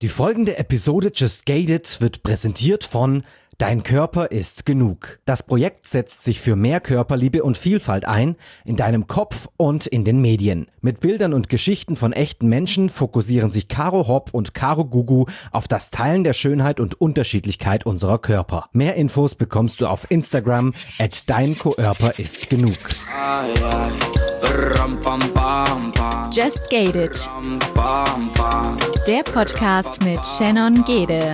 Die folgende Episode Just Gated wird präsentiert von Dein Körper ist genug. Das Projekt setzt sich für mehr Körperliebe und Vielfalt ein, in deinem Kopf und in den Medien. Mit Bildern und Geschichten von echten Menschen fokussieren sich Caro Hopp und Caro Gugu auf das Teilen der Schönheit und Unterschiedlichkeit unserer Körper. Mehr Infos bekommst du auf Instagram @deinkörperistgenug. Just Gated. Der Podcast mit Shannon Gede.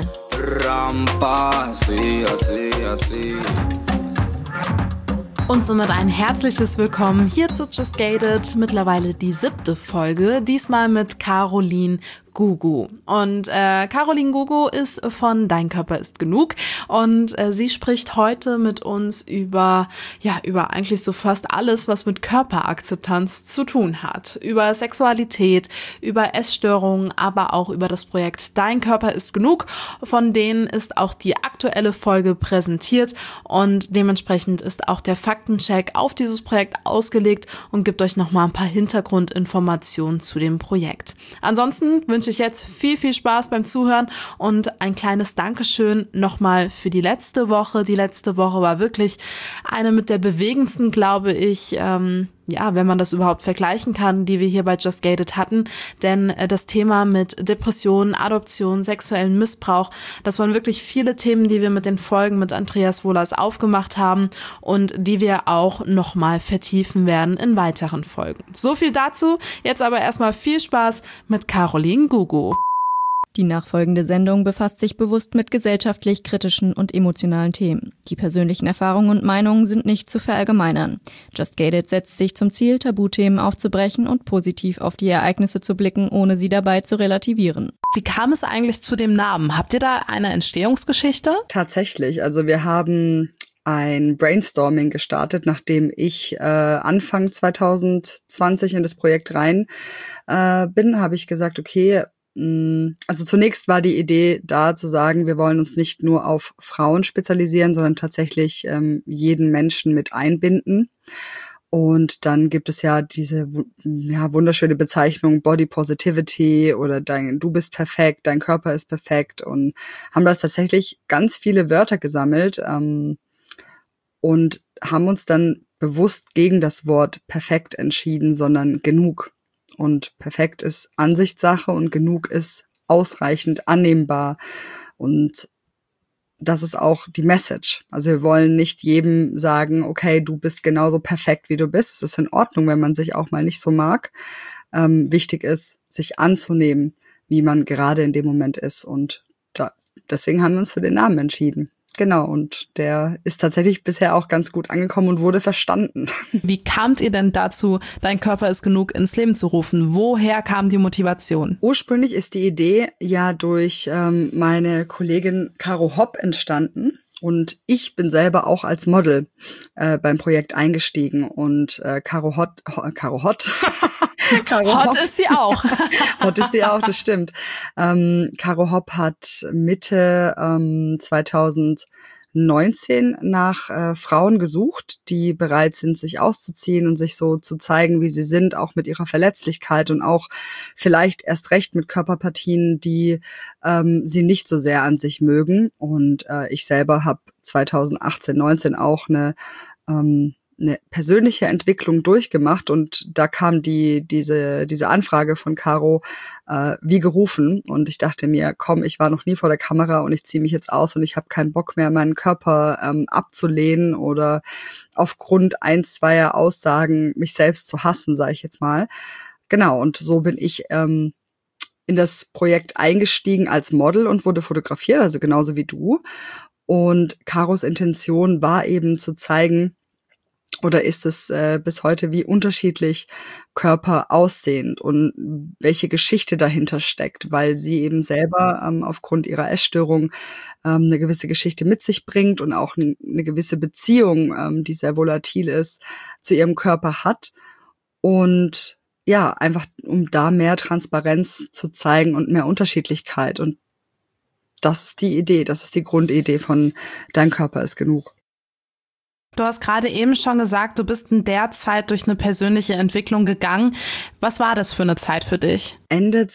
Und somit ein herzliches Willkommen hier zu Just Gated, mittlerweile die 7. Folge, diesmal mit Caroline Gugu. Und Caroline Gugu ist von Dein Körper ist genug und sie spricht heute mit uns über eigentlich so fast alles, was mit Körperakzeptanz zu tun hat. Über Sexualität, über Essstörungen, aber auch über das Projekt Dein Körper ist genug. Von denen ist auch die aktuelle Folge präsentiert und dementsprechend ist auch der Faktencheck auf dieses Projekt ausgelegt und gibt euch nochmal ein paar Hintergrundinformationen zu dem Projekt. Ansonsten wünsche ich jetzt viel Spaß beim Zuhören und ein kleines Dankeschön nochmal für die letzte Woche. Die letzte Woche war wirklich eine mit der bewegendsten, glaube ich, wenn man das überhaupt vergleichen kann, die wir hier bei Just Gated hatten. Denn das Thema mit Depressionen, Adoption, sexuellen Missbrauch, das waren wirklich viele Themen, die wir mit den Folgen mit Andreas Wohlers aufgemacht haben und die wir auch nochmal vertiefen werden in weiteren Folgen. So viel dazu. Jetzt aber erstmal viel Spaß mit Caroline Gugu. Die nachfolgende Sendung befasst sich bewusst mit gesellschaftlich kritischen und emotionalen Themen. Die persönlichen Erfahrungen und Meinungen sind nicht zu verallgemeinern. Just Gated setzt sich zum Ziel, Tabuthemen aufzubrechen und positiv auf die Ereignisse zu blicken, ohne sie dabei zu relativieren. Wie kam es eigentlich zu dem Namen? Habt ihr da eine Entstehungsgeschichte? Tatsächlich, also wir haben ein Brainstorming gestartet, nachdem ich Anfang 2020 in das Projekt rein bin, habe ich gesagt, okay, also zunächst war die Idee da zu sagen, wir wollen uns nicht nur auf Frauen spezialisieren, sondern tatsächlich jeden Menschen mit einbinden. Und dann gibt es ja diese wunderschöne Bezeichnung Body Positivity oder du bist perfekt, dein Körper ist perfekt und haben da tatsächlich ganz viele Wörter gesammelt und haben uns dann bewusst gegen das Wort perfekt entschieden, sondern genug. Und perfekt ist Ansichtssache und genug ist ausreichend annehmbar. Und das ist auch die Message. Also wir wollen nicht jedem sagen, okay, du bist genauso perfekt, wie du bist. Es ist in Ordnung, wenn man sich auch mal nicht so mag. Wichtig ist, sich anzunehmen, wie man gerade in dem Moment ist. Und deswegen haben wir uns für den Namen entschieden. Genau, und der ist tatsächlich bisher auch ganz gut angekommen und wurde verstanden. Wie kamt ihr denn dazu, Dein Körper ist genug ins Leben zu rufen? Woher kam die Motivation? Ursprünglich ist die Idee ja durch meine Kollegin Caro Hopp entstanden. Und ich bin selber auch als Model beim Projekt eingestiegen. Und Caro Hott. Hot ist sie auch. Hot ist sie auch, das stimmt. Caro Hopp hat Mitte 2019 nach Frauen gesucht, die bereit sind, sich auszuziehen und sich so zu zeigen, wie sie sind, auch mit ihrer Verletzlichkeit und auch vielleicht erst recht mit Körperpartien, die sie nicht so sehr an sich mögen. Und ich selber habe 2018, 19 auch eine persönliche Entwicklung durchgemacht und da kam diese Anfrage von Caro wie gerufen und ich dachte mir, komm, ich war noch nie vor der Kamera und ich ziehe mich jetzt aus und ich habe keinen Bock mehr, meinen Körper abzulehnen oder aufgrund 1-2 Aussagen mich selbst zu hassen, sage ich jetzt mal. Genau, und so bin ich in das Projekt eingestiegen als Model und wurde fotografiert, also genauso wie du. Und Caros Intention war eben zu zeigen, oder ist es bis heute, wie unterschiedlich Körper aussehen und welche Geschichte dahinter steckt, weil sie eben selber aufgrund ihrer Essstörung eine gewisse Geschichte mit sich bringt und auch eine gewisse Beziehung, die sehr volatil ist, zu ihrem Körper hat. Und ja, einfach um da mehr Transparenz zu zeigen und mehr Unterschiedlichkeit. Und das ist die Idee, das ist die Grundidee von Dein Körper ist genug. Du hast gerade eben schon gesagt, du bist in der Zeit durch eine persönliche Entwicklung gegangen. Was war das für eine Zeit für dich? Ende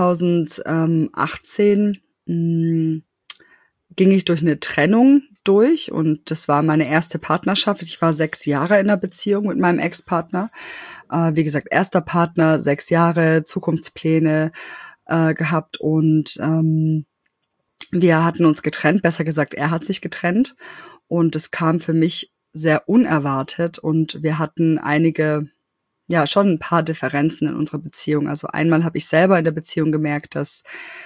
2018 ging ich durch eine Trennung durch und das war meine erste Partnerschaft. Ich war 6 Jahre in einer Beziehung mit meinem Ex-Partner. Wie gesagt, erster Partner, 6 Jahre, Zukunftspläne gehabt und wir hatten uns getrennt, besser gesagt, er hat sich getrennt und es kam für mich sehr unerwartet und wir hatten schon ein paar Differenzen in unserer Beziehung. Also einmal habe ich selber in der Beziehung gemerkt, dass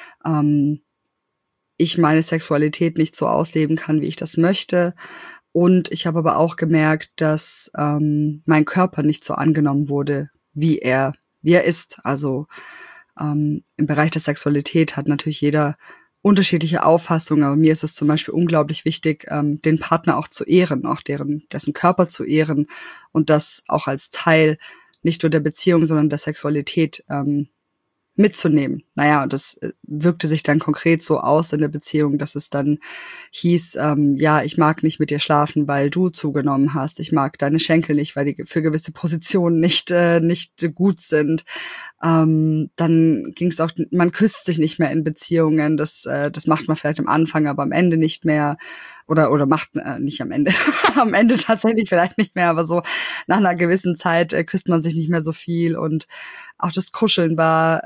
ich meine Sexualität nicht so ausleben kann, wie ich das möchte. Und ich habe aber auch gemerkt, dass mein Körper nicht so angenommen wurde, wie er ist. Also im Bereich der Sexualität hat natürlich jeder unterschiedliche Auffassungen, aber mir ist es zum Beispiel unglaublich wichtig, den Partner auch zu ehren, auch dessen Körper zu ehren und das auch als Teil nicht nur der Beziehung, sondern der Sexualität mitzunehmen. Naja, und das wirkte sich dann konkret so aus in der Beziehung, dass es dann hieß, ich mag nicht mit dir schlafen, weil du zugenommen hast. Ich mag deine Schenkel nicht, weil die für gewisse Positionen nicht gut sind. Dann ging es auch, man küsst sich nicht mehr in Beziehungen. Das macht man vielleicht am Anfang, aber am Ende nicht mehr. Oder macht nicht am Ende. Am Ende tatsächlich vielleicht nicht mehr, aber so nach einer gewissen Zeit küsst man sich nicht mehr so viel. Und auch das Kuscheln war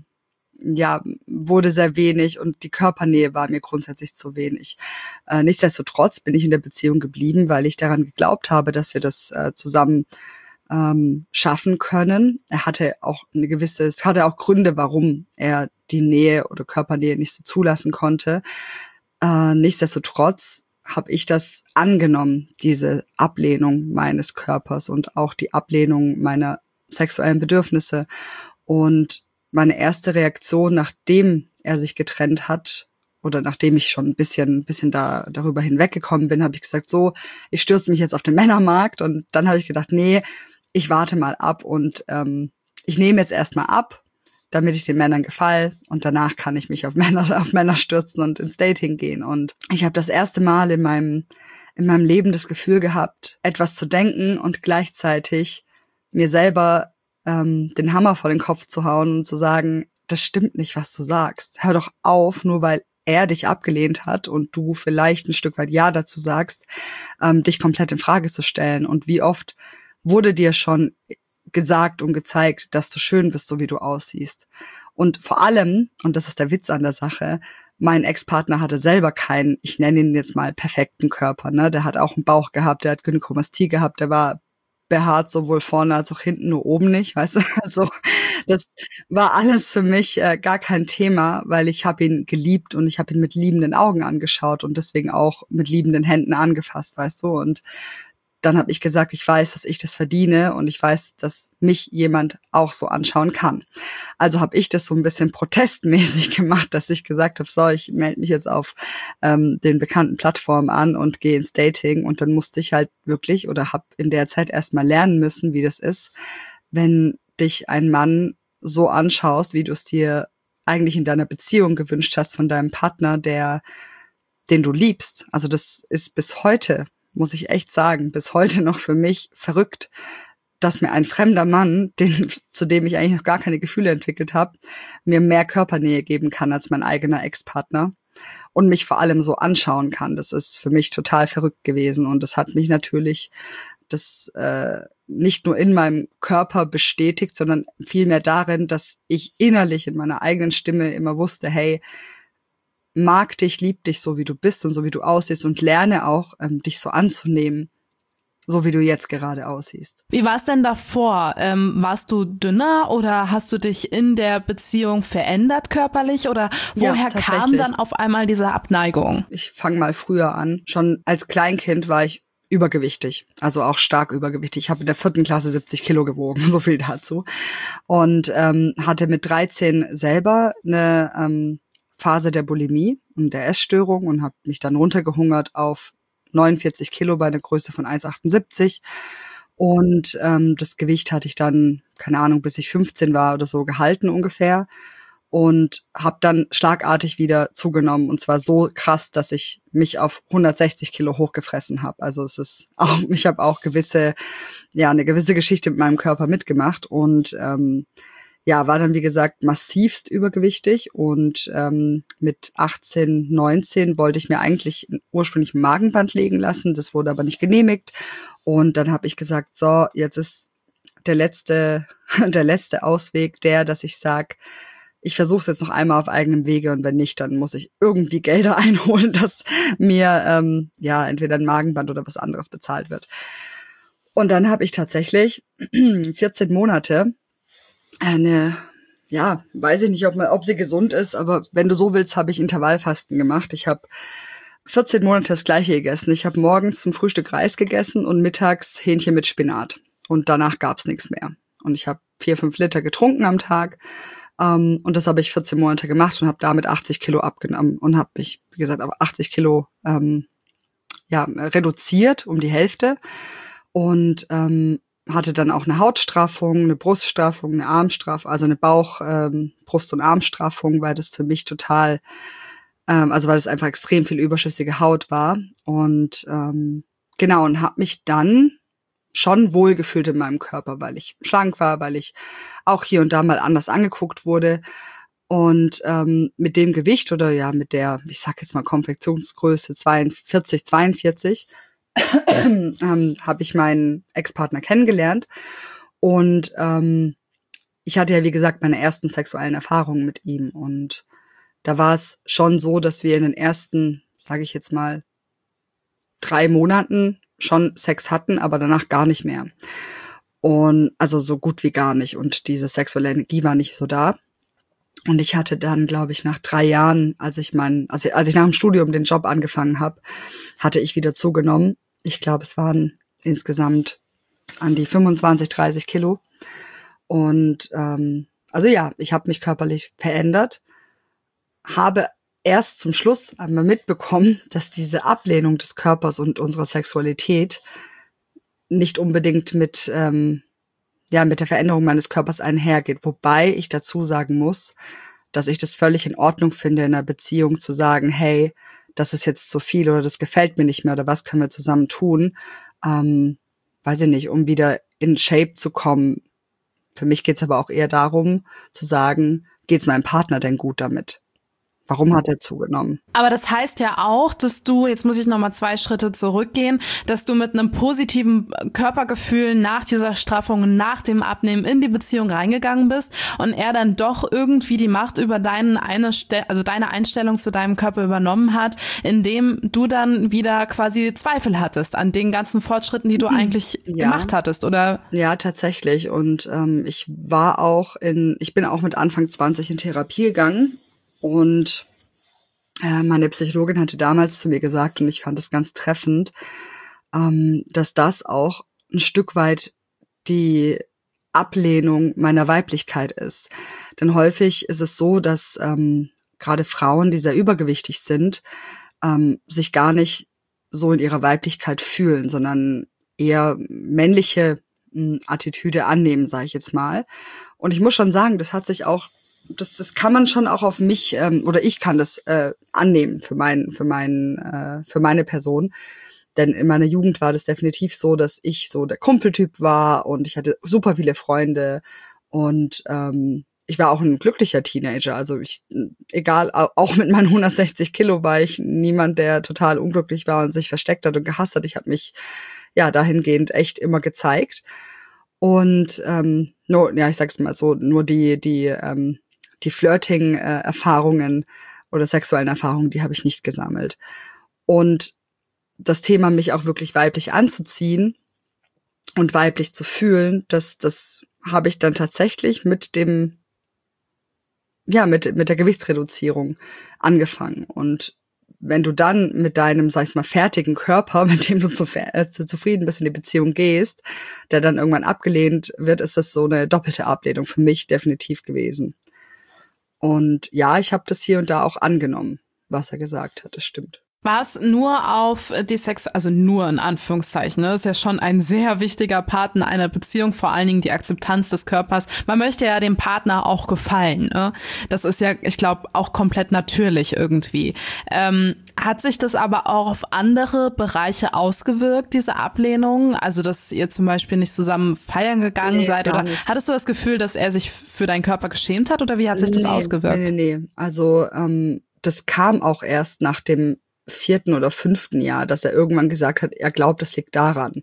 wurde sehr wenig und die Körpernähe war mir grundsätzlich zu wenig. Nichtsdestotrotz bin ich in der Beziehung geblieben, weil ich daran geglaubt habe, dass wir das zusammen schaffen können. Es hatte auch Gründe, warum er die Nähe oder Körpernähe nicht so zulassen konnte. Nichtsdestotrotz habe ich das angenommen, diese Ablehnung meines Körpers und auch die Ablehnung meiner sexuellen Bedürfnisse. Und meine erste Reaktion, nachdem er sich getrennt hat oder nachdem ich schon ein bisschen darüber hinweggekommen bin, habe ich gesagt, so, ich stürze mich jetzt auf den Männermarkt. Und dann habe ich gedacht, nee, ich warte mal ab und ich nehme jetzt erstmal ab, damit ich den Männern gefalle und danach kann ich mich auf Männer stürzen und ins Dating gehen. Und ich habe das erste Mal in meinem Leben das Gefühl gehabt, etwas zu denken und gleichzeitig mir selber den Hammer vor den Kopf zu hauen und zu sagen, das stimmt nicht, was du sagst. Hör doch auf, nur weil er dich abgelehnt hat und du vielleicht ein Stück weit Ja dazu sagst, dich komplett in Frage zu stellen. Und wie oft wurde dir schon gesagt und gezeigt, dass du schön bist, so wie du aussiehst. Und vor allem, und das ist der Witz an der Sache, mein Ex-Partner hatte selber keinen, ich nenne ihn jetzt mal perfekten Körper, ne? Der hat auch einen Bauch gehabt, der hat Gynäkomastie gehabt, der war behaart sowohl vorne als auch hinten, nur oben nicht, weißt du? Also das war alles für mich gar kein Thema, weil ich habe ihn geliebt und ich habe ihn mit liebenden Augen angeschaut und deswegen auch mit liebenden Händen angefasst, weißt du? Und dann habe ich gesagt, ich weiß, dass ich das verdiene und ich weiß, dass mich jemand auch so anschauen kann. Also habe ich das so ein bisschen protestmäßig gemacht, dass ich gesagt habe, so, ich melde mich jetzt auf den bekannten Plattformen an und gehe ins Dating. Und dann musste ich halt wirklich oder habe in der Zeit erstmal lernen müssen, wie das ist, wenn dich ein Mann so anschaust, wie du es dir eigentlich in deiner Beziehung gewünscht hast von deinem Partner, den du liebst. Also das ist bis heute, muss ich echt sagen, bis heute noch für mich verrückt, dass mir ein fremder Mann, zu dem ich eigentlich noch gar keine Gefühle entwickelt habe, mir mehr Körpernähe geben kann als mein eigener Ex-Partner und mich vor allem so anschauen kann. Das ist für mich total verrückt gewesen und das hat mich natürlich nicht nur in meinem Körper bestätigt, sondern vielmehr darin, dass ich innerlich in meiner eigenen Stimme immer wusste, hey, mag dich, lieb dich so, wie du bist und so, wie du aussiehst und lerne auch, dich so anzunehmen, so wie du jetzt gerade aussiehst. Wie war es denn davor? Warst du dünner oder hast du dich in der Beziehung verändert körperlich oder woher kam dann auf einmal diese Abneigung? Ich fange mal früher an. Schon als Kleinkind war ich übergewichtig, also auch stark übergewichtig. Ich habe in der 4. Klasse 70 Kilo gewogen, so viel dazu. Und hatte mit 13 selber eine Phase der Bulimie und der Essstörung und habe mich dann runtergehungert auf 49 Kilo bei einer Größe von 1,78 und das Gewicht hatte ich dann, keine Ahnung, bis ich 15 war oder so gehalten ungefähr und habe dann schlagartig wieder zugenommen und zwar so krass, dass ich mich auf 160 Kilo hochgefressen habe. Also es ist auch, ich habe auch eine gewisse Geschichte mit meinem Körper mitgemacht und war dann, wie gesagt, massivst übergewichtig und mit 18, 19 wollte ich mir eigentlich ursprünglich ein Magenband legen lassen. Das wurde aber nicht genehmigt. Und dann habe ich gesagt, so, jetzt ist der letzte Ausweg dass ich sage, ich versuche es jetzt noch einmal auf eigenem Wege und wenn nicht, dann muss ich irgendwie Gelder einholen, dass mir entweder ein Magenband oder was anderes bezahlt wird. Und dann habe ich tatsächlich 14 Monate weiß ich nicht, ob sie gesund ist, aber wenn du so willst, habe ich Intervallfasten gemacht. Ich habe 14 Monate das Gleiche gegessen. Ich habe morgens zum Frühstück Reis gegessen und mittags Hähnchen mit Spinat. Und danach gab's nichts mehr. Und ich habe 4-5 Liter getrunken am Tag. Und das habe ich 14 Monate gemacht und habe damit 80 Kilo abgenommen und habe mich, wie gesagt, auf 80 Kilo reduziert um die Hälfte. Und hatte dann auch eine Hautstraffung, eine Bruststraffung, eine Armstraffung, also eine Brust- und Armstraffung, weil das für mich total, weil es einfach extrem viel überschüssige Haut war. Und und habe mich dann schon wohlgefühlt in meinem Körper, weil ich schlank war, weil ich auch hier und da mal anders angeguckt wurde. Und mit dem Gewicht oder mit der, ich sag jetzt mal Konfektionsgröße 42, habe ich meinen Ex-Partner kennengelernt und ich hatte ja, wie gesagt, meine ersten sexuellen Erfahrungen mit ihm und da war es schon so, dass wir in den ersten, sage ich jetzt mal, 3 Monaten schon Sex hatten, aber danach gar nicht mehr. Und also so gut wie gar nicht und diese sexuelle Energie war nicht so da. Und ich hatte dann, glaube ich, nach 3 Jahren, als ich nach dem Studium den Job angefangen habe, hatte ich wieder zugenommen. Ich glaube, es waren insgesamt an die 25, 30 Kilo. Und ich habe mich körperlich verändert, habe erst zum Schluss einmal mitbekommen, dass diese Ablehnung des Körpers und unserer Sexualität nicht unbedingt mit der Veränderung meines Körpers einhergeht. Wobei ich dazu sagen muss, dass ich das völlig in Ordnung finde, in einer Beziehung zu sagen, hey, das ist jetzt zu viel oder das gefällt mir nicht mehr oder was können wir zusammen tun, weiß ich nicht, um wieder in Shape zu kommen. Für mich geht's aber auch eher darum, zu sagen, geht's meinem Partner denn gut damit? Warum hat er zugenommen? Aber das heißt ja auch, dass du, jetzt muss ich nochmal 2 Schritte zurückgehen, dass du mit einem positiven Körpergefühl nach dieser Straffung, nach dem Abnehmen in die Beziehung reingegangen bist und er dann doch irgendwie die Macht über deine Einstellung zu deinem Körper übernommen hat, indem du dann wieder quasi Zweifel hattest an den ganzen Fortschritten, die du eigentlich gemacht hattest, oder? Ja, tatsächlich. Und ich bin auch mit Anfang 20 in Therapie gegangen. Und meine Psychologin hatte damals zu mir gesagt, und ich fand es ganz treffend, dass das auch ein Stück weit die Ablehnung meiner Weiblichkeit ist. Denn häufig ist es so, dass gerade Frauen, die sehr übergewichtig sind, sich gar nicht so in ihrer Weiblichkeit fühlen, sondern eher männliche Attitüde annehmen, sage ich jetzt mal. Und ich muss schon sagen, das das kann man schon auch auf mich, oder ich kann das annehmen für meine Person. Denn in meiner Jugend war das definitiv so, dass ich so der Kumpeltyp war und ich hatte super viele Freunde und ich war auch ein glücklicher Teenager. Also egal, auch mit meinen 160 Kilo war ich niemand, der total unglücklich war und sich versteckt hat und gehasst hat. Ich habe mich dahingehend echt immer gezeigt. Und ich sag's mal so, nur die Flirting-Erfahrungen oder sexuellen Erfahrungen, die habe ich nicht gesammelt. Und das Thema, mich auch wirklich weiblich anzuziehen und weiblich zu fühlen, das habe ich dann tatsächlich mit der Gewichtsreduzierung angefangen. Und wenn du dann mit deinem, sag ich mal, fertigen Körper, mit dem du zufrieden bist in die Beziehung gehst, der dann irgendwann abgelehnt wird, ist das so eine doppelte Ablehnung für mich definitiv gewesen. Und ja, ich habe das hier und da auch angenommen, was er gesagt hat, das stimmt. War es nur auf die also nur in Anführungszeichen, ne? Ist ja schon ein sehr wichtiger Part in einer Beziehung, vor allen Dingen die Akzeptanz des Körpers. Man möchte ja dem Partner auch gefallen, ne? Das ist ja, ich glaube, auch komplett natürlich irgendwie. Hat sich das aber auch auf andere Bereiche ausgewirkt, diese Ablehnung? Also, dass ihr zum Beispiel nicht zusammen feiern gegangen seid? Oder nicht. Hattest du das Gefühl, dass er sich für deinen Körper geschämt hat? Oder wie hat sich das ausgewirkt? Nee. Also, das kam auch erst nach dem 4. oder 5. Jahr, dass er irgendwann gesagt hat, er glaubt, es liegt daran.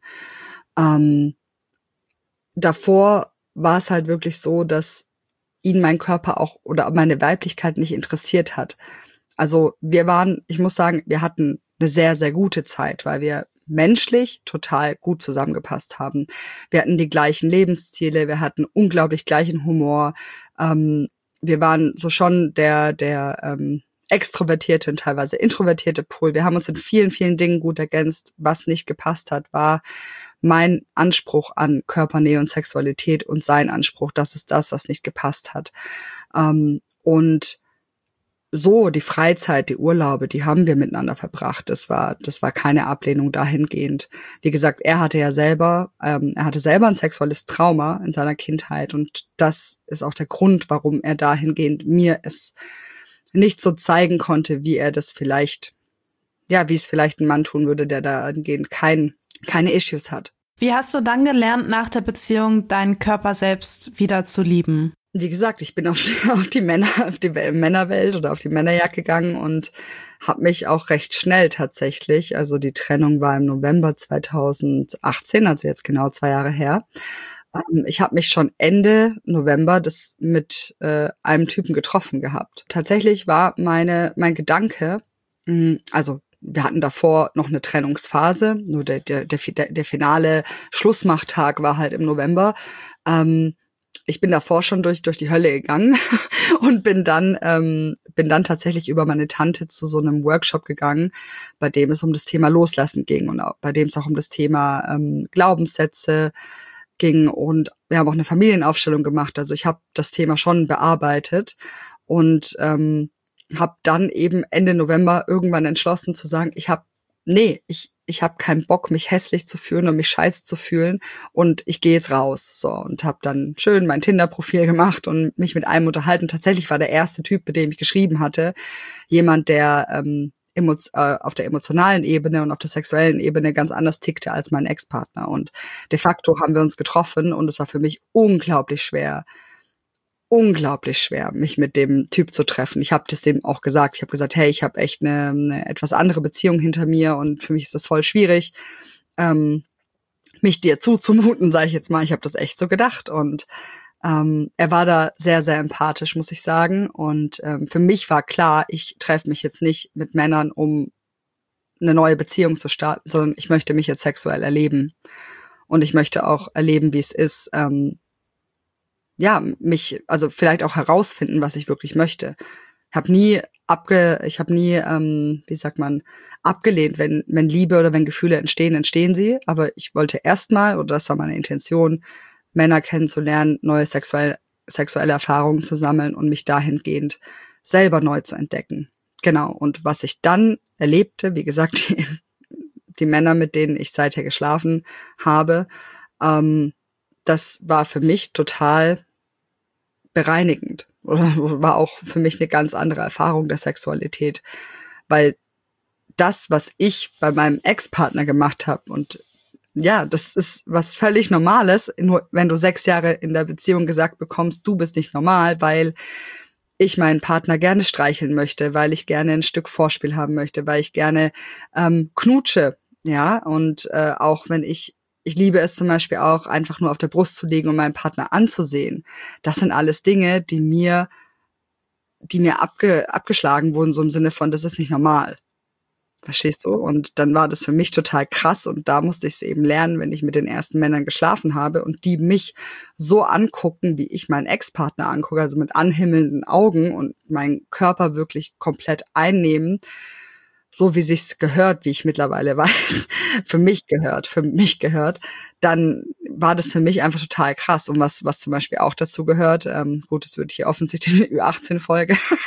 Davor war es halt wirklich so, dass ihn mein Körper auch oder meine Weiblichkeit nicht interessiert hat. Also ich muss sagen, wir hatten eine sehr, sehr gute Zeit, weil wir menschlich total gut zusammengepasst haben. Wir hatten die gleichen Lebensziele, wir hatten unglaublich gleichen Humor. Wir waren so schon der extrovertierte und teilweise introvertierte Pol. Wir haben uns in vielen, vielen Dingen gut ergänzt. Was nicht gepasst hat, war mein Anspruch an Körpernähe und Sexualität und sein Anspruch. Das ist das, was nicht gepasst hat. Und so die Freizeit, die Urlaube, die haben wir miteinander verbracht. Das war keine Ablehnung dahingehend. Wie gesagt, er hatte selber ein sexuelles Trauma in seiner Kindheit und das ist auch der Grund, warum er dahingehend mir es nicht so zeigen konnte, wie es vielleicht ein Mann tun würde, der dahingehend keine Issues hat. Wie hast du dann gelernt, nach der Beziehung deinen Körper selbst wieder zu lieben? Wie gesagt, ich bin auf die Männerwelt oder auf die Männerjagd gegangen und habe mich auch recht schnell tatsächlich, also die Trennung war im November 2018, also jetzt genau 2 Jahre her. Ich habe mich schon Ende November mit einem Typen getroffen gehabt. Tatsächlich war mein Gedanke, also wir hatten davor noch eine Trennungsphase, nur der finale Schlussmachtag war halt im November. Ich bin davor schon durch die Hölle gegangen und bin dann tatsächlich über meine Tante zu so einem Workshop gegangen, bei dem es um das Thema Loslassen ging und bei dem es auch um das Thema Glaubenssätze ging und wir haben auch eine Familienaufstellung gemacht. Also ich habe das Thema schon bearbeitet und habe dann eben Ende November irgendwann entschlossen zu sagen, ich habe keinen Bock, mich hässlich zu fühlen und mich scheiße zu fühlen und ich gehe jetzt raus. So, und habe dann schön mein Tinder-Profil gemacht und mich mit einem unterhalten. Tatsächlich war der erste Typ, mit dem ich geschrieben hatte, jemand, der auf der emotionalen Ebene und auf der sexuellen Ebene ganz anders tickte als mein Ex-Partner. Und de facto haben wir uns getroffen und es war für mich unglaublich schwer, mich mit dem Typ zu treffen. Ich habe das dem auch gesagt. Ich habe gesagt, hey, ich habe echt eine etwas andere Beziehung hinter mir und für mich ist das voll schwierig, mich dir zuzumuten, sage ich jetzt mal. Ich habe das echt so gedacht und er war da sehr, sehr empathisch, muss ich sagen. Und für mich war klar, ich treffe mich jetzt nicht mit Männern, um eine neue Beziehung zu starten, sondern ich möchte mich jetzt sexuell erleben. Und ich möchte auch erleben, wie es ist, also vielleicht auch herausfinden, was ich wirklich möchte. Ich habe nie abgelehnt, wenn Liebe oder wenn Gefühle entstehen sie. Aber ich wollte erstmal, oder das war meine Intention, Männer kennenzulernen, neue sexuelle Erfahrungen zu sammeln und mich dahingehend selber neu zu entdecken. Genau. Und was ich dann erlebte, wie gesagt, die Männer, mit denen ich seither geschlafen habe, das war für mich total bereinigend. Oder war auch für mich eine ganz andere Erfahrung der Sexualität. Weil das, was ich bei meinem Ex-Partner gemacht habe und ja, das ist was völlig Normales, nur wenn du 6 Jahre in der Beziehung gesagt bekommst, du bist nicht normal, weil ich meinen Partner gerne streicheln möchte, weil ich gerne ein Stück Vorspiel haben möchte, weil ich gerne knutsche, ja, und auch wenn ich liebe es zum Beispiel auch, einfach nur auf der Brust zu liegen und meinen Partner anzusehen. Das sind alles Dinge, die mir abgeschlagen wurden, so im Sinne von, das ist nicht normal. Verstehst du? Und dann war das für mich total krass und da musste ich es eben lernen, wenn ich mit den ersten Männern geschlafen habe und die mich so angucken, wie ich meinen Ex-Partner angucke, also mit anhimmelnden Augen und meinen Körper wirklich komplett einnehmen, so wie sich's gehört, wie ich mittlerweile weiß, für mich gehört, dann war das für mich einfach total krass. Und was zum Beispiel auch dazu gehört, gut, das wird hier offensichtlich eine Ü18-Folge,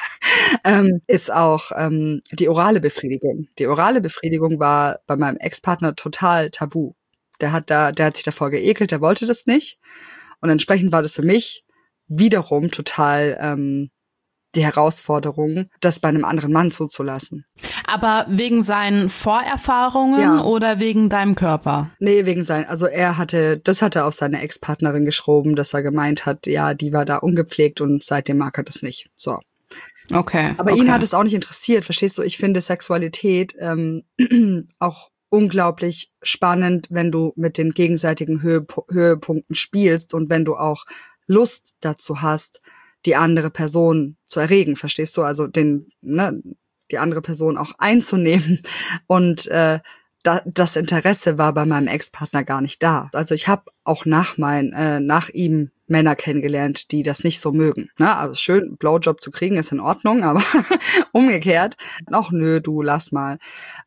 ist auch die orale Befriedigung. Die orale Befriedigung war bei meinem Ex-Partner total tabu. Der hat sich davor geekelt, der wollte das nicht. Und entsprechend war das für mich wiederum total die Herausforderung, das bei einem anderen Mann zuzulassen. Aber wegen seinen Vorerfahrungen oder wegen deinem Körper? Nee, also das hatte auf seine Ex-Partnerin geschoben, dass er gemeint hat, ja, die war da ungepflegt und seitdem mag er das nicht. So. Okay. Aber ihn hat es auch nicht interessiert, verstehst du? Ich finde Sexualität auch unglaublich spannend, wenn du mit den gegenseitigen Höhepunkten spielst und wenn du auch Lust dazu hast, die andere Person zu erregen, verstehst du? Also die andere Person auch einzunehmen. Und das Interesse war bei meinem Ex-Partner gar nicht da. Also ich habe auch nach ihm Männer kennengelernt, die das nicht so mögen. Ne? Also schön, Blowjob zu kriegen ist in Ordnung, aber umgekehrt, auch nö, du lass mal.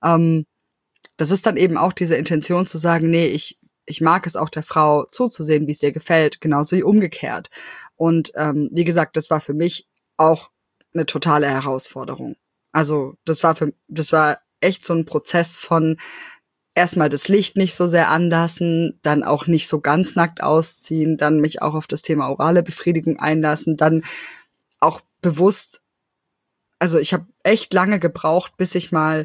Das ist dann eben auch diese Intention zu sagen, nee, ich mag es auch der Frau zuzusehen, wie es ihr gefällt, genauso wie umgekehrt. Und wie gesagt, das war für mich auch eine totale Herausforderung. Also das war echt so ein Prozess von erstmal das Licht nicht so sehr anlassen, dann auch nicht so ganz nackt ausziehen, dann mich auch auf das Thema orale Befriedigung einlassen, dann auch bewusst, also ich habe echt lange gebraucht, bis ich mal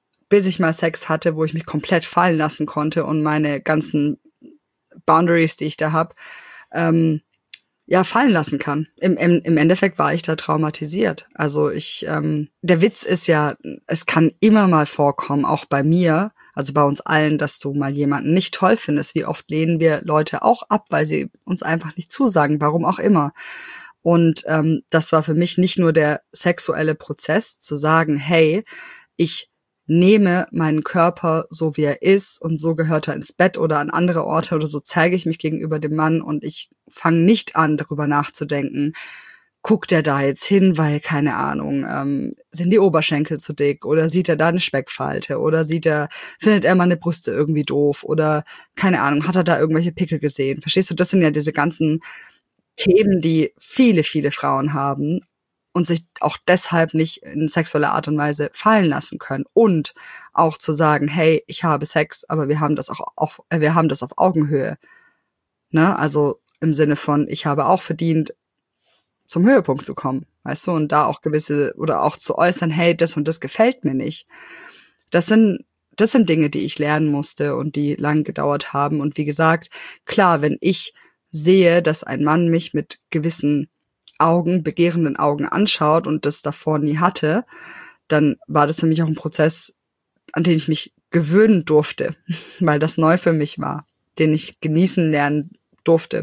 Sex hatte, wo ich mich komplett fallen lassen konnte und meine ganzen Boundaries, die ich da habe, fallen lassen kann. Im Endeffekt war ich da traumatisiert. Also der Witz ist ja, es kann immer mal vorkommen, auch bei mir, also bei uns allen, dass du mal jemanden nicht toll findest. Wie oft lehnen wir Leute auch ab, weil sie uns einfach nicht zusagen, warum auch immer. Und das war für mich nicht nur der sexuelle Prozess, zu sagen, hey, ich nehme meinen Körper so, wie er ist und so gehört er ins Bett oder an andere Orte oder so zeige ich mich gegenüber dem Mann und ich fange nicht an, darüber nachzudenken, guckt er da jetzt hin, weil, keine Ahnung, sind die Oberschenkel zu dick oder sieht er da eine Speckfalte oder findet er meine Brüste irgendwie doof oder, keine Ahnung, hat er da irgendwelche Pickel gesehen? Verstehst du, das sind ja diese ganzen Themen, die viele, viele Frauen haben und sich auch deshalb nicht in sexueller Art und Weise fallen lassen können. Und auch zu sagen, hey, ich habe Sex, aber wir haben das wir haben das auf Augenhöhe. Ne? Also im Sinne von, ich habe auch verdient, zum Höhepunkt zu kommen, weißt du? Und da auch oder auch zu äußern, hey, das und das gefällt mir nicht. Das sind Dinge, die ich lernen musste und die lang gedauert haben. Und wie gesagt, klar, wenn ich sehe, dass ein Mann mich mit gewissen begehrenden Augen anschaut und das davor nie hatte, dann war das für mich auch ein Prozess, an den ich mich gewöhnen durfte, weil das neu für mich war, den ich genießen lernen durfte.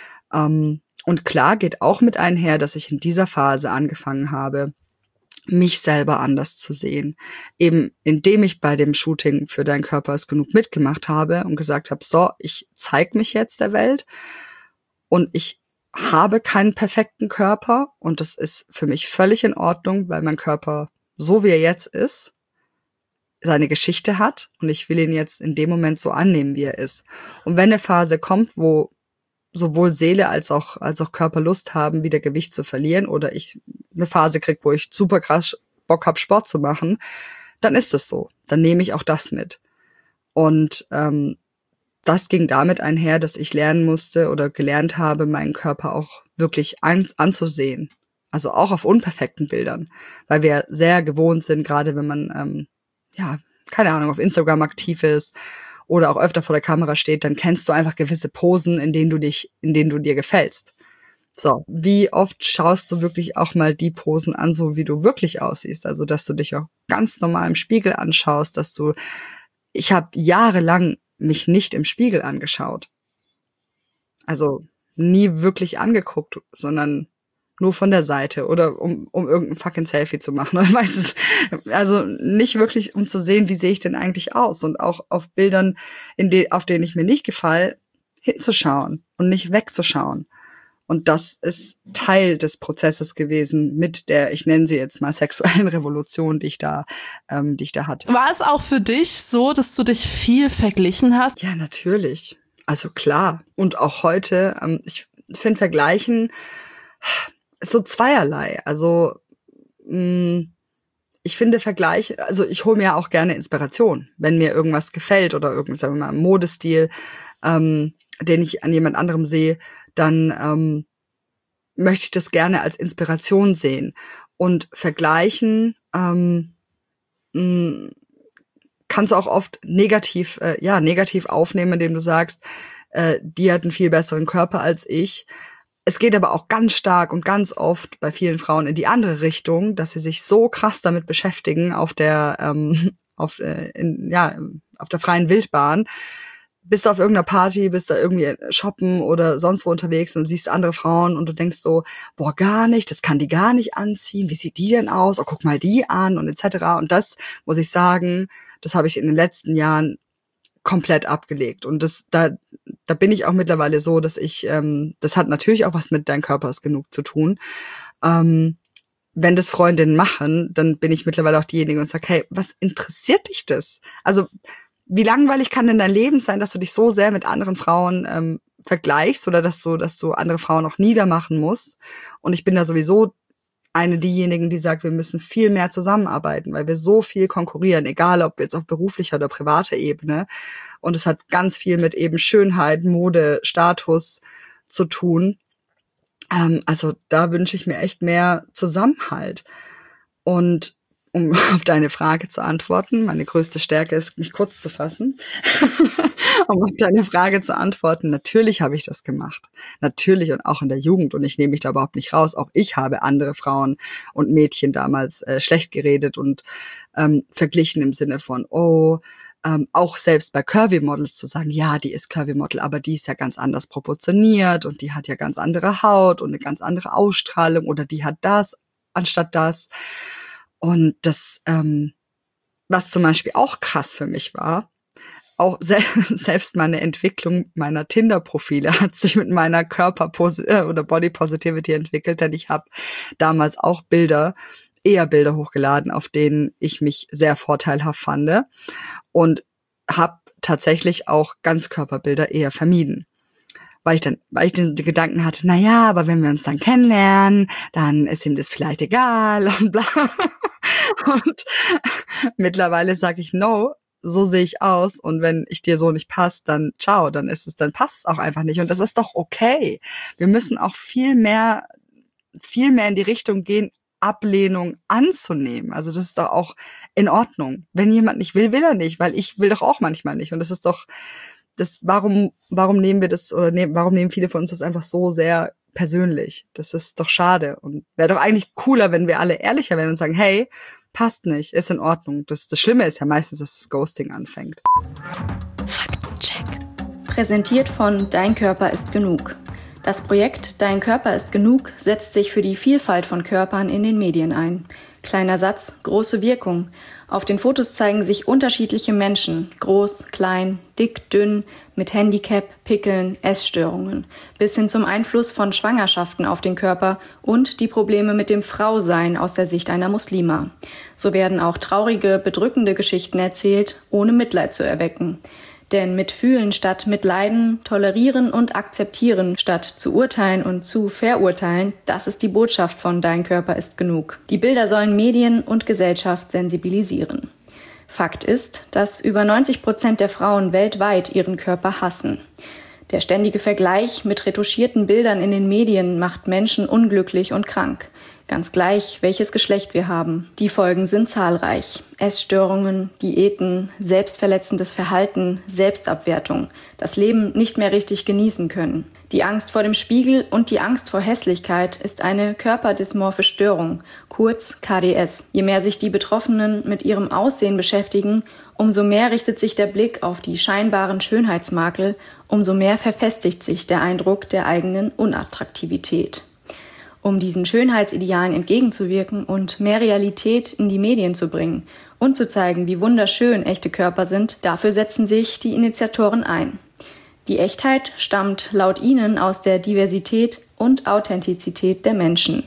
Und klar geht auch mit einher, dass ich in dieser Phase angefangen habe, mich selber anders zu sehen. Eben indem ich bei dem Shooting für Dein Körper ist genug mitgemacht habe und gesagt habe, so, ich zeige mich jetzt der Welt und ich habe keinen perfekten Körper und das ist für mich völlig in Ordnung, weil mein Körper, so wie er jetzt ist, seine Geschichte hat und ich will ihn jetzt in dem Moment so annehmen, wie er ist. Und wenn eine Phase kommt, wo sowohl Seele als auch Körper Lust haben, wieder Gewicht zu verlieren oder ich eine Phase kriege, wo ich super krass Bock habe, Sport zu machen, dann ist es so. Dann nehme ich auch das mit. Und das ging damit einher, dass ich lernen musste oder gelernt habe, meinen Körper auch wirklich anzusehen. Also auch auf unperfekten Bildern. Weil wir sehr gewohnt sind, gerade wenn man, keine Ahnung, auf Instagram aktiv ist oder auch öfter vor der Kamera steht, dann kennst du einfach gewisse Posen, in denen du dir gefällst. So, wie oft schaust du wirklich auch mal die Posen an, so wie du wirklich aussiehst? Also, dass du dich auch ganz normal im Spiegel anschaust, ich habe jahrelang mich nicht im Spiegel angeschaut. Also nie wirklich angeguckt, sondern nur von der Seite oder um irgendein fucking Selfie zu machen. Oder meistens, also nicht wirklich, um zu sehen, wie sehe ich denn eigentlich aus und auch auf Bildern, auf denen ich mir nicht gefalle, hinzuschauen und nicht wegzuschauen. Und das ist Teil des Prozesses gewesen mit der, ich nenne sie jetzt mal sexuellen Revolution, die ich da hatte. War es auch für dich so, dass du dich viel verglichen hast? Ja, natürlich. Also klar. Und auch heute, ich finde Vergleichen ist so zweierlei. Also ich finde Vergleich, also ich hole mir ja auch gerne Inspiration, wenn mir irgendwas gefällt oder irgendein, sagen wir mal, Modestil, den ich an jemand anderem sehe, dann möchte ich das gerne als Inspiration sehen. Und vergleichen kannst du auch oft negativ aufnehmen, indem du sagst, die hat einen viel besseren Körper als ich. Es geht aber auch ganz stark und ganz oft bei vielen Frauen in die andere Richtung, dass sie sich so krass damit beschäftigen auf der freien Wildbahn. Bist du auf irgendeiner Party, bist da irgendwie shoppen oder sonst wo unterwegs und siehst andere Frauen und du denkst so, boah, gar nicht, das kann die gar nicht anziehen, wie sieht die denn aus? Oh, guck mal die an und etc. Und das, muss ich sagen, das habe ich in den letzten Jahren komplett abgelegt. Und da bin ich auch mittlerweile so, dass ich, das hat natürlich auch was mit dein Körper ist genug zu tun. Wenn das Freundinnen machen, dann bin ich mittlerweile auch diejenige und sage, hey, was interessiert dich das? Also wie langweilig kann denn dein Leben sein, dass du dich so sehr mit anderen Frauen vergleichst oder dass du andere Frauen auch niedermachen musst? Und ich bin da sowieso eine diejenigen, die sagt, wir müssen viel mehr zusammenarbeiten, weil wir so viel konkurrieren, egal ob jetzt auf beruflicher oder privater Ebene. Und es hat ganz viel mit eben Schönheit, Mode, Status zu tun. Also da wünsche ich mir echt mehr Zusammenhalt. Und um auf deine Frage zu antworten, meine größte Stärke ist, mich kurz zu fassen. Um auf deine Frage zu antworten, natürlich habe ich das gemacht. Natürlich und auch in der Jugend. Und ich nehme mich da überhaupt nicht raus. Auch ich habe andere Frauen und Mädchen damals schlecht geredet und verglichen im Sinne von, auch selbst bei Curvy-Models zu sagen, ja, die ist Curvy-Model, aber die ist ja ganz anders proportioniert und die hat ja ganz andere Haut und eine ganz andere Ausstrahlung oder die hat das anstatt das. Und das, was zum Beispiel auch krass für mich war, auch selbst meine Entwicklung meiner Tinder-Profile hat sich mit meiner oder Body Positivity entwickelt, denn ich habe damals auch eher Bilder hochgeladen, auf denen ich mich sehr vorteilhaft fand und habe tatsächlich auch Ganzkörperbilder eher vermieden. Weil ich den Gedanken hatte, na ja, aber wenn wir uns dann kennenlernen, dann ist ihm das vielleicht egal und bla. Und mittlerweile sage ich, no, so sehe ich aus und wenn ich dir so nicht passt, dann ciao, dann passt es auch einfach nicht und das ist doch okay. Wir müssen auch viel mehr in die Richtung gehen, Ablehnung anzunehmen. Also das ist doch auch in Ordnung. Wenn jemand nicht will, will er nicht, weil ich will doch auch manchmal nicht und das ist doch warum nehmen wir das warum nehmen viele von uns das einfach so sehr persönlich? Das ist doch schade und wäre doch eigentlich cooler, wenn wir alle ehrlicher wären und sagen, hey, passt nicht, ist in Ordnung. Das Schlimme ist ja meistens, dass das Ghosting anfängt. Faktencheck. Präsentiert von Dein Körper ist genug. Das Projekt Dein Körper ist genug setzt sich für die Vielfalt von Körpern in den Medien ein. Kleiner Satz, große Wirkung. Auf den Fotos zeigen sich unterschiedliche Menschen, groß, klein, dick, dünn, mit Handicap, Pickeln, Essstörungen, bis hin zum Einfluss von Schwangerschaften auf den Körper und die Probleme mit dem Frausein aus der Sicht einer Muslima. So werden auch traurige, bedrückende Geschichten erzählt, ohne Mitleid zu erwecken. Denn mitfühlen statt mitleiden, tolerieren und akzeptieren statt zu urteilen und zu verurteilen, das ist die Botschaft von Dein Körper ist genug. Die Bilder sollen Medien und Gesellschaft sensibilisieren. Fakt ist, dass über 90% der Frauen weltweit ihren Körper hassen. Der ständige Vergleich mit retuschierten Bildern in den Medien macht Menschen unglücklich und krank. Ganz gleich, welches Geschlecht wir haben. Die Folgen sind zahlreich. Essstörungen, Diäten, selbstverletzendes Verhalten, Selbstabwertung, das Leben nicht mehr richtig genießen können. Die Angst vor dem Spiegel und die Angst vor Hässlichkeit ist eine körperdysmorphe Störung, kurz KDS. Je mehr sich die Betroffenen mit ihrem Aussehen beschäftigen, umso mehr richtet sich der Blick auf die scheinbaren Schönheitsmakel, umso mehr verfestigt sich der Eindruck der eigenen Unattraktivität. Um diesen Schönheitsidealen entgegenzuwirken und mehr Realität in die Medien zu bringen und zu zeigen, wie wunderschön echte Körper sind, dafür setzen sich die Initiatoren ein. Die Echtheit stammt laut ihnen aus der Diversität und Authentizität der Menschen.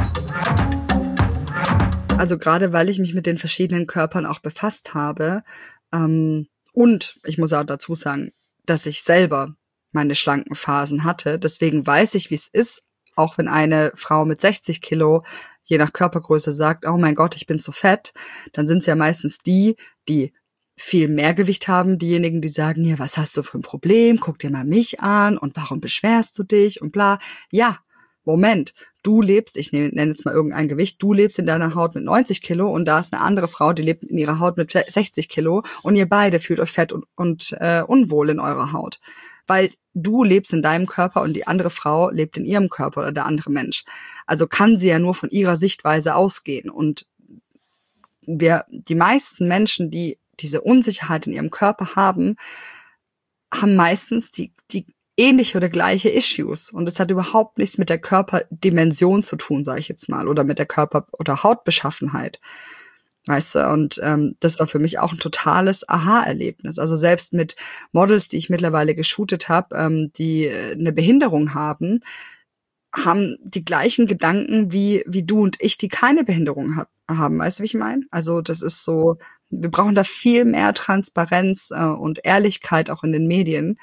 Also gerade weil ich mich mit den verschiedenen Körpern auch befasst habe und ich muss auch dazu sagen, dass ich selber meine schlanken Phasen hatte, deswegen weiß ich, wie es ist, auch wenn eine Frau mit 60 Kilo je nach Körpergröße sagt, oh mein Gott, ich bin zu fett, dann sind es ja meistens die viel mehr Gewicht haben, diejenigen, die sagen, ja, was hast du für ein Problem? Guck dir mal mich an und warum beschwerst du dich und bla. Ja, Moment, du lebst, ich nenne jetzt mal irgendein Gewicht, du lebst in deiner Haut mit 90 Kilo und da ist eine andere Frau, die lebt in ihrer Haut mit 60 Kilo und ihr beide fühlt euch fett und unwohl in eurer Haut. Weil du lebst in deinem Körper und die andere Frau lebt in ihrem Körper oder der andere Mensch. Also kann sie ja nur von ihrer Sichtweise ausgehen. Und die meisten Menschen, die diese Unsicherheit in ihrem Körper haben meistens die ähnliche oder gleiche Issues. Und es hat überhaupt nichts mit der Körperdimension zu tun, sage ich jetzt mal, oder mit der Körper- oder Hautbeschaffenheit. Weißt du, und das war für mich auch ein totales Aha-Erlebnis. Also selbst mit Models, die ich mittlerweile geshootet habe, die eine Behinderung haben die gleichen Gedanken wie du und ich, die keine Behinderung haben. Weißt du, wie ich meine? Also das ist so, wir brauchen da viel mehr Transparenz und Ehrlichkeit auch in den Medien.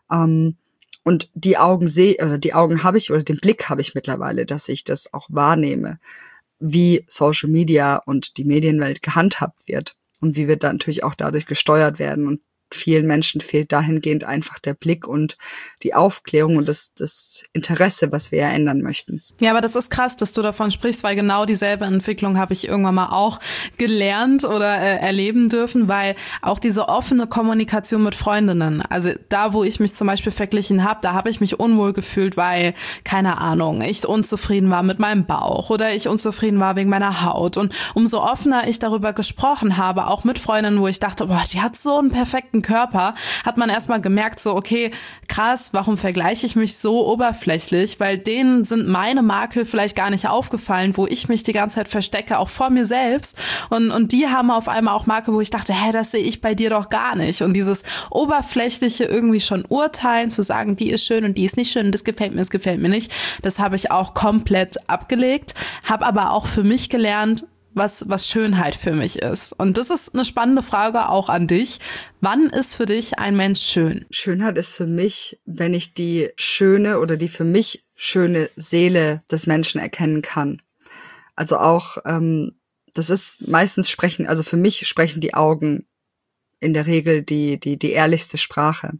Und die Augen habe ich, oder den Blick habe ich mittlerweile, dass ich das auch wahrnehme, wie Social Media und die Medienwelt gehandhabt wird und wie wir dann natürlich auch dadurch gesteuert werden. Und vielen Menschen fehlt dahingehend einfach der Blick und die Aufklärung und das Interesse, was wir ja ändern möchten. Ja, aber das ist krass, dass du davon sprichst, weil genau dieselbe Entwicklung habe ich irgendwann mal auch gelernt oder erleben dürfen, weil auch diese offene Kommunikation mit Freundinnen, also da, wo ich mich zum Beispiel verglichen habe, da habe ich mich unwohl gefühlt, weil, keine Ahnung, ich unzufrieden war mit meinem Bauch oder ich unzufrieden war wegen meiner Haut. Und umso offener ich darüber gesprochen habe, auch mit Freundinnen, wo ich dachte, boah, die hat so einen perfekten Körper, hat man erstmal gemerkt, so, okay, krass, warum vergleiche ich mich so oberflächlich? Weil denen sind meine Makel vielleicht gar nicht aufgefallen, wo ich mich die ganze Zeit verstecke, auch vor mir selbst. Und die haben auf einmal auch Makel, wo ich dachte, das sehe ich bei dir doch gar nicht. Und dieses oberflächliche irgendwie schon urteilen, zu sagen, die ist schön und die ist nicht schön, das gefällt mir nicht, das habe ich auch komplett abgelegt, habe aber auch für mich gelernt, was Schönheit für mich ist. Und das ist eine spannende Frage auch an dich. Wann ist für dich ein Mensch schön? Schönheit ist für mich, wenn ich die schöne oder die für mich schöne Seele des Menschen erkennen kann. Also auch, das ist meistens für mich sprechen die Augen in der Regel die ehrlichste Sprache.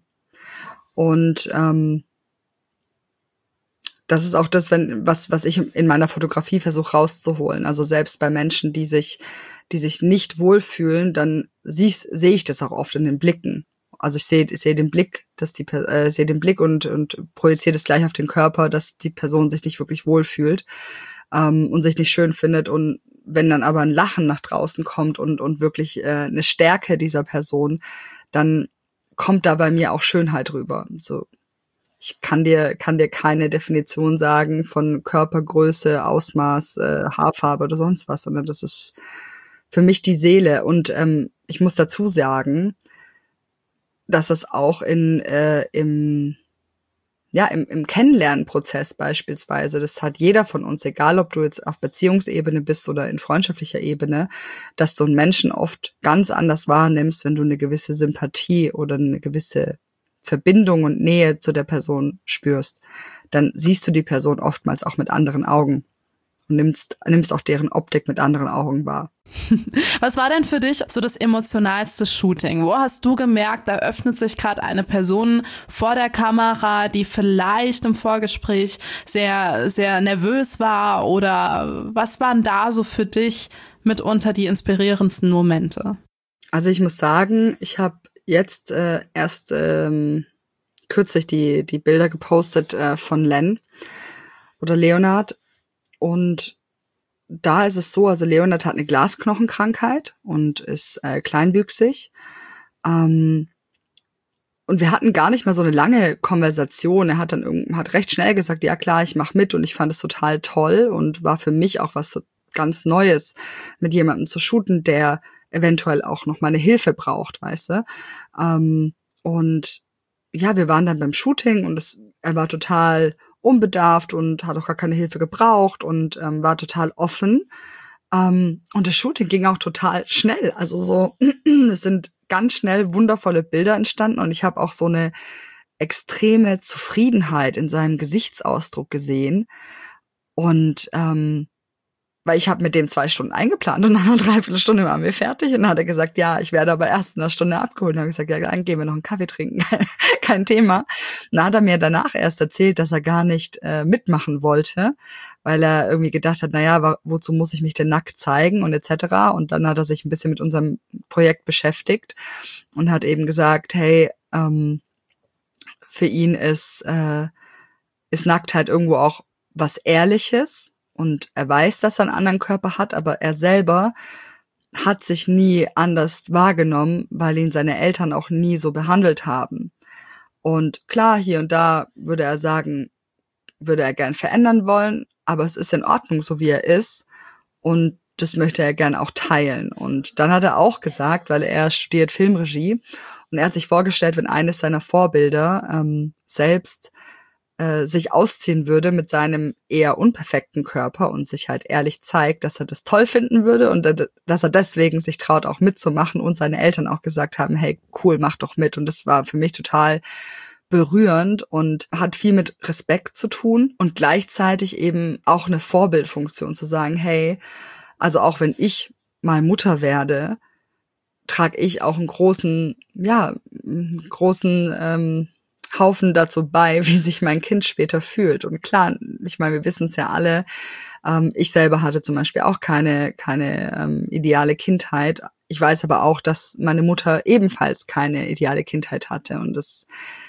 Und das ist auch das, was ich in meiner Fotografie versuche rauszuholen. Also selbst bei Menschen, die sich nicht wohlfühlen, dann sehe ich das auch oft in den Blicken. Also ich sehe den Blick, sehe den Blick und projiziere das gleich auf den Körper, dass die Person sich nicht wirklich wohlfühlt und sich nicht schön findet. Und wenn dann aber ein Lachen nach draußen kommt und wirklich eine Stärke dieser Person, dann kommt da bei mir auch Schönheit rüber. So. Ich kann dir keine Definition sagen von Körpergröße, Ausmaß, Haarfarbe oder sonst was, sondern das ist für mich die Seele. Und ich muss dazu sagen, dass es auch im Kennenlernprozess beispielsweise, das hat jeder von uns, egal ob du jetzt auf Beziehungsebene bist oder in freundschaftlicher Ebene, dass du einen Menschen oft ganz anders wahrnimmst, wenn du eine gewisse Sympathie oder eine gewisse Verbindung und Nähe zu der Person spürst, dann siehst du die Person oftmals auch mit anderen Augen und nimmst auch deren Optik mit anderen Augen wahr. Was war denn für dich so das emotionalste Shooting? Wo hast du gemerkt, da öffnet sich gerade eine Person vor der Kamera, die vielleicht im Vorgespräch sehr, sehr nervös war? Oder was waren da so für dich mitunter die inspirierendsten Momente? Also ich muss sagen, ich habe jetzt erst kürzlich die Bilder gepostet von Len oder Leonard. Und da ist es so, also Leonard hat eine Glasknochenkrankheit und ist kleinwüchsig. Und wir hatten gar nicht mal so eine lange Konversation. Er hat hat recht schnell gesagt, ja klar, ich mache mit, und ich fand es total toll und war für mich auch was so ganz Neues, mit jemandem zu shooten, der eventuell auch noch mal eine Hilfe braucht, weißt du. Und ja, wir waren dann beim Shooting und er war total unbedarft und hat auch gar keine Hilfe gebraucht und war total offen. Und das Shooting ging auch total schnell. Also so, es sind ganz schnell wundervolle Bilder entstanden und ich habe auch so eine extreme Zufriedenheit in seinem Gesichtsausdruck gesehen. Und weil ich habe mit dem 2 Stunden eingeplant und nach einer Dreiviertelstunde waren wir fertig. Und dann hat er gesagt, ja, ich werde aber erst in einer Stunde abgeholt. Und dann habe ich gesagt, ja, dann gehen wir noch einen Kaffee trinken, kein Thema. Und dann hat er mir danach erst erzählt, dass er gar nicht mitmachen wollte, weil er irgendwie gedacht hat, naja, wozu muss ich mich denn nackt zeigen und etc. Und dann hat er sich ein bisschen mit unserem Projekt beschäftigt und hat eben gesagt, hey, für ihn ist Nacktheit irgendwo auch was Ehrliches und er weiß, dass er einen anderen Körper hat, aber er selber hat sich nie anders wahrgenommen, weil ihn seine Eltern auch nie so behandelt haben. Und klar, hier und da würde er sagen, würde er gern verändern wollen, aber es ist in Ordnung, so wie er ist und das möchte er gern auch teilen. Und dann hat er auch gesagt, weil er studiert Filmregie und er hat sich vorgestellt, wenn eines seiner Vorbilder selbst sich ausziehen würde mit seinem eher unperfekten Körper und sich halt ehrlich zeigt, dass er das toll finden würde und dass er deswegen sich traut, auch mitzumachen und seine Eltern auch gesagt haben, hey, cool, mach doch mit. Und das war für mich total berührend und hat viel mit Respekt zu tun und gleichzeitig eben auch eine Vorbildfunktion zu sagen, hey, also auch wenn ich mal Mutter werde, trage ich auch einen großen Haufen dazu bei, wie sich mein Kind später fühlt. Und klar, ich meine, wir wissen es ja alle, ich selber hatte zum Beispiel auch keine ideale Kindheit. Ich weiß aber auch, dass meine Mutter ebenfalls keine ideale Kindheit hatte und dass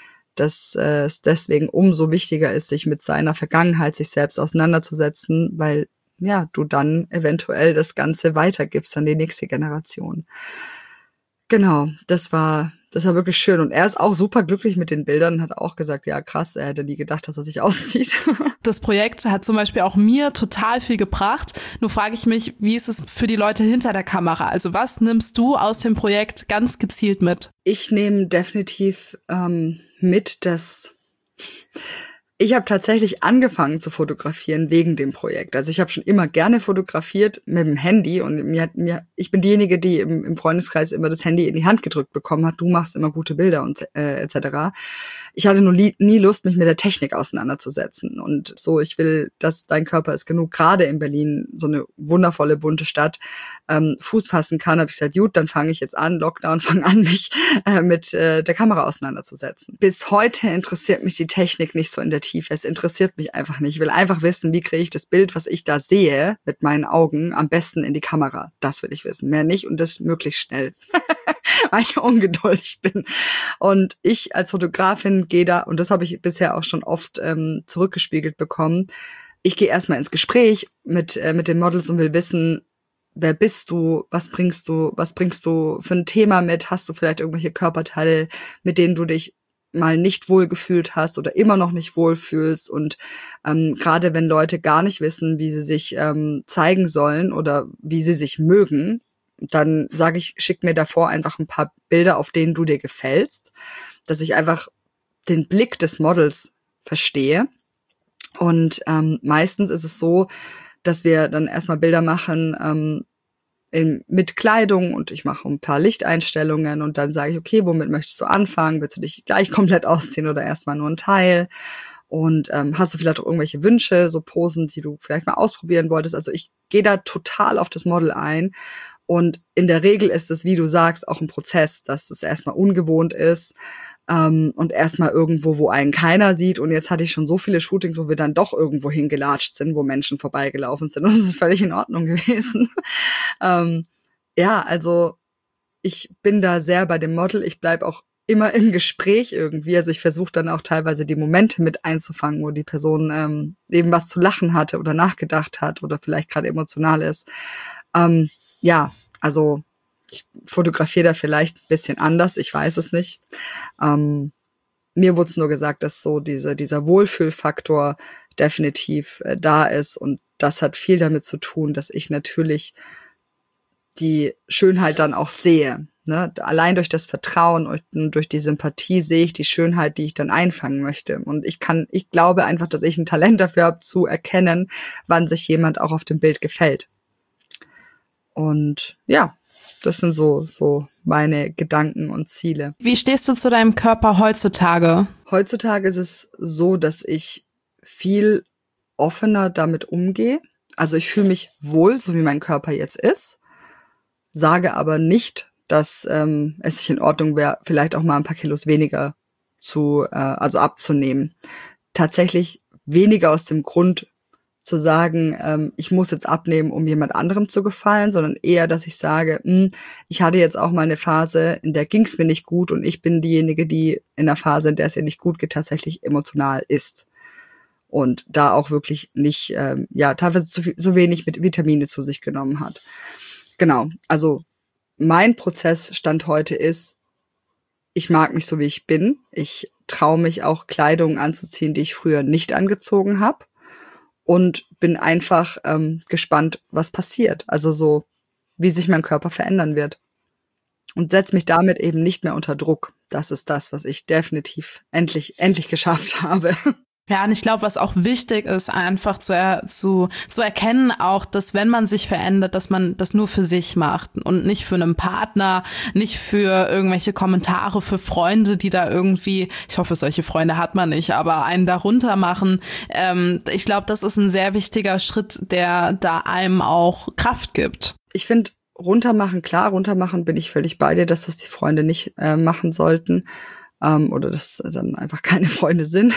es deswegen umso wichtiger ist, sich mit seiner Vergangenheit, sich selbst auseinanderzusetzen, weil ja, du dann eventuell das Ganze weitergibst an die nächste Generation. Genau, das war wirklich schön. Und er ist auch super glücklich mit den Bildern und hat auch gesagt, ja krass, er hätte nie gedacht, dass er sich auszieht. Das Projekt hat zum Beispiel auch mir total viel gebracht. Nur frage ich mich, wie ist es für die Leute hinter der Kamera? Also was nimmst du aus dem Projekt ganz gezielt mit? Ich nehme definitiv mit, dass ich habe tatsächlich angefangen zu fotografieren wegen dem Projekt. Also ich habe schon immer gerne fotografiert mit dem Handy und ich bin diejenige, die im Freundeskreis immer das Handy in die Hand gedrückt bekommen hat. Du machst immer gute Bilder und etc. Ich hatte nur nie Lust, mich mit der Technik auseinanderzusetzen. Und so, ich will, dass Dein Körper ist genug, gerade in Berlin, so eine wundervolle, bunte Stadt, Fuß fassen kann. Habe ich gesagt, gut, dann fange ich jetzt an, Lockdown, fange an, mich mit der Kamera auseinanderzusetzen. Bis heute interessiert mich die Technik nicht so in der Tiefe. Es interessiert mich einfach nicht. Ich will einfach wissen, wie kriege ich das Bild, was ich da sehe, mit meinen Augen, am besten in die Kamera. Das will ich wissen. Mehr nicht und das möglichst schnell. Weil ich ungeduldig bin. Und ich als Fotografin gehe da, und das habe ich bisher auch schon oft zurückgespiegelt bekommen, ich gehe erstmal ins Gespräch mit den Models und will wissen, wer bist du, was bringst du für ein Thema mit, hast du vielleicht irgendwelche Körperteile, mit denen du dich mal nicht wohl gefühlt hast oder immer noch nicht wohl fühlst und gerade wenn Leute gar nicht wissen, wie sie sich zeigen sollen oder wie sie sich mögen, dann sage ich, schick mir davor einfach ein paar Bilder, auf denen du dir gefällst, dass ich einfach den Blick des Models verstehe. Und meistens ist es so, dass wir dann erstmal Bilder machen mit Kleidung und ich mache ein paar Lichteinstellungen und dann sage ich, okay, womit möchtest du anfangen? Willst du dich gleich komplett ausziehen oder erstmal nur ein Teil? Und hast du vielleicht auch irgendwelche Wünsche, so Posen, die du vielleicht mal ausprobieren wolltest? Also ich gehe da total auf das Model ein. Und in der Regel ist es, wie du sagst, auch ein Prozess, dass es erstmal ungewohnt ist und erstmal irgendwo, wo einen keiner sieht. Und jetzt hatte ich schon so viele Shootings, wo wir dann doch irgendwo hingelatscht sind, wo Menschen vorbeigelaufen sind. Und das ist völlig in Ordnung gewesen. Ja, also ich bin da sehr bei dem Model. Ich bleib auch immer im Gespräch irgendwie. Also ich versuche dann auch teilweise die Momente mit einzufangen, wo die Person eben was zu lachen hatte oder nachgedacht hat oder vielleicht gerade emotional ist. Ja, also ich fotografiere da vielleicht ein bisschen anders, ich weiß es nicht. Mir wurde es nur gesagt, dass so dieser Wohlfühlfaktor definitiv da ist und das hat viel damit zu tun, dass ich natürlich die Schönheit dann auch sehe. Ne? Allein durch das Vertrauen und durch die Sympathie sehe ich die Schönheit, die ich dann einfangen möchte. Und ich glaube einfach, dass ich ein Talent dafür habe, zu erkennen, wann sich jemand auch auf dem Bild gefällt. Und ja, das sind so meine Gedanken und Ziele. Wie stehst du zu deinem Körper heutzutage? Heutzutage ist es so, dass ich viel offener damit umgehe. Also ich fühle mich wohl, so wie mein Körper jetzt ist, sage aber nicht, dass es sich in Ordnung wäre, vielleicht auch mal ein paar Kilos weniger also abzunehmen. Tatsächlich weniger aus dem Grund zu sagen, ich muss jetzt abnehmen, um jemand anderem zu gefallen, sondern eher, dass ich sage, ich hatte jetzt auch mal eine Phase, in der ging es mir nicht gut und ich bin diejenige, die in der Phase, in der es ihr nicht gut geht, tatsächlich emotional ist. Und da auch wirklich nicht, teilweise so wenig mit Vitamine zu sich genommen hat. Genau, also mein Prozessstand heute ist, ich mag mich so, wie ich bin. Ich traue mich auch, Kleidung anzuziehen, die ich früher nicht angezogen habe. Und bin einfach gespannt, was passiert. Also so, wie sich mein Körper verändern wird. Und setze mich damit eben nicht mehr unter Druck. Das ist das, was ich definitiv endlich geschafft habe. Ja, und ich glaube, was auch wichtig ist, einfach zu erkennen auch, dass wenn man sich verändert, dass man das nur für sich macht und nicht für einen Partner, nicht für irgendwelche Kommentare, für Freunde, die da irgendwie, ich hoffe, solche Freunde hat man nicht, aber einen da runter machen. Ich glaube, das ist ein sehr wichtiger Schritt, der da einem auch Kraft gibt. Ich finde, runtermachen bin ich völlig bei dir, dass das die Freunde nicht machen sollten. Oder dass dann einfach keine Freunde sind.